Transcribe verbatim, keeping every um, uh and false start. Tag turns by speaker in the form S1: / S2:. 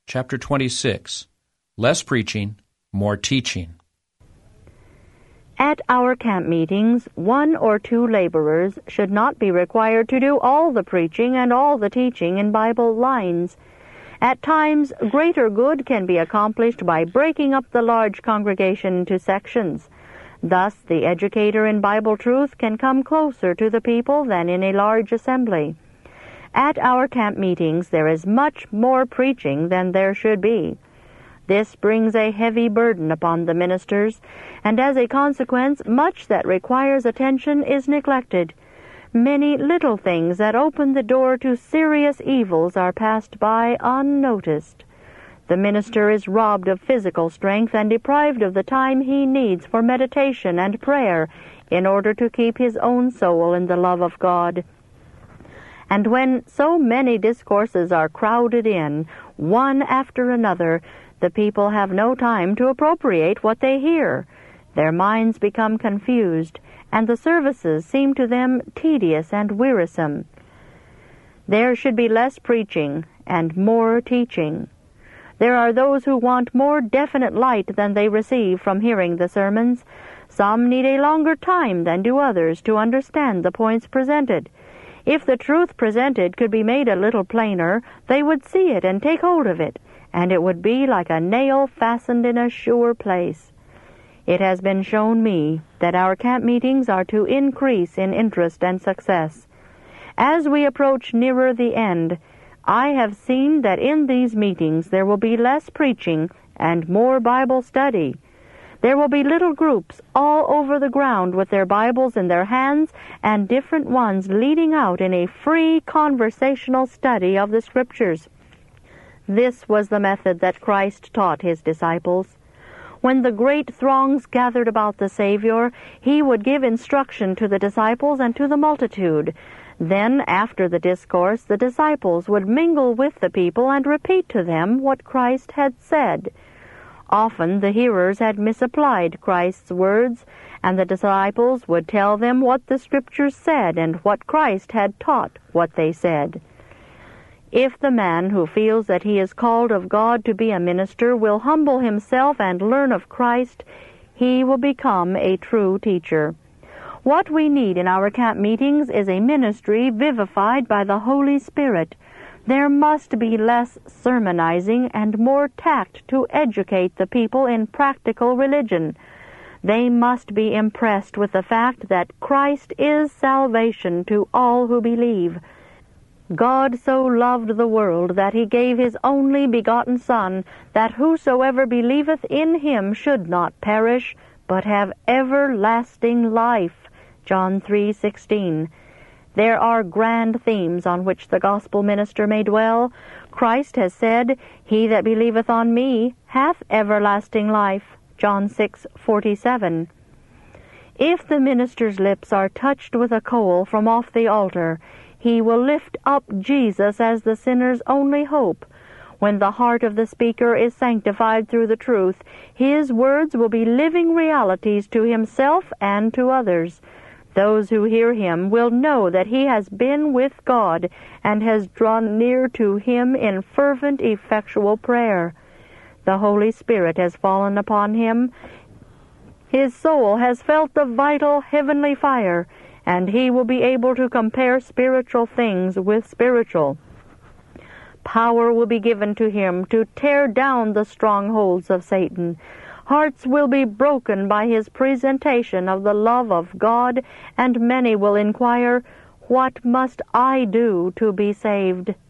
S1: chapter twenty-six, Less Preaching, More Teaching.
S2: At our camp meetings, one or two laborers should not be required to do all the preaching and all the teaching in Bible lines. At times, greater good can be accomplished by breaking up the large congregation into sections. Thus, the educator in Bible truth can come closer to the people than in a large assembly. At our camp meetings, there is much more preaching than there should be. This brings a heavy burden upon the ministers, and as a consequence, much that requires attention is neglected. Many little things that open the door to serious evils are passed by unnoticed. The minister is robbed of physical strength and deprived of the time he needs for meditation and prayer in order to keep his own soul in the love of God. And when so many discourses are crowded in, one after another, the people have no time to appropriate what they hear. Their minds become confused, and the services seem to them tedious and wearisome. There should be less preaching and more teaching. There are those who want more definite light than they receive from hearing the sermons. Some need a longer time than do others to understand the points presented. If the truth presented could be made a little plainer, they would see it and take hold of it, and it would be like a nail fastened in a sure place. It has been shown me that our camp meetings are to increase in interest and success. As we approach nearer the end, I have seen that in these meetings there will be less preaching and more Bible study. There will be little groups all over the ground with their Bibles in their hands and different ones leading out in a free conversational study of the Scriptures. This was the method that Christ taught his disciples. When the great throngs gathered about the Savior, he would give instruction to the disciples and to the multitude. Then, after the discourse, the disciples would mingle with the people and repeat to them what Christ had said. Often the hearers had misapplied Christ's words, and the disciples would tell them what the Scriptures said and what Christ had taught what they said. If the man who feels that he is called of God to be a minister will humble himself and learn of Christ, he will become a true teacher. What we need in our camp meetings is a ministry vivified by the Holy Spirit. There must be less sermonizing and more tact to educate the people in practical religion. They must be impressed with the fact that Christ is salvation to all who believe. God so loved the world that he gave his only begotten Son, that whosoever believeth in him should not perish, but have everlasting life. John three sixteen. There are grand themes on which the gospel minister may dwell. Christ has said, "He that believeth on me hath everlasting life." John six forty-seven. If the minister's lips are touched with a coal from off the altar, he will lift up Jesus as the sinner's only hope. When the heart of the speaker is sanctified through the truth, his words will be living realities to himself and to others. Those who hear him will know that he has been with God and has drawn near to him in fervent, effectual prayer. The Holy Spirit has fallen upon him. His soul has felt the vital heavenly fire, and he will be able to compare spiritual things with spiritual. Power will be given to him to tear down the strongholds of Satan. Hearts will be broken by his presentation of the love of God, and many will inquire, "What must I do to be saved?"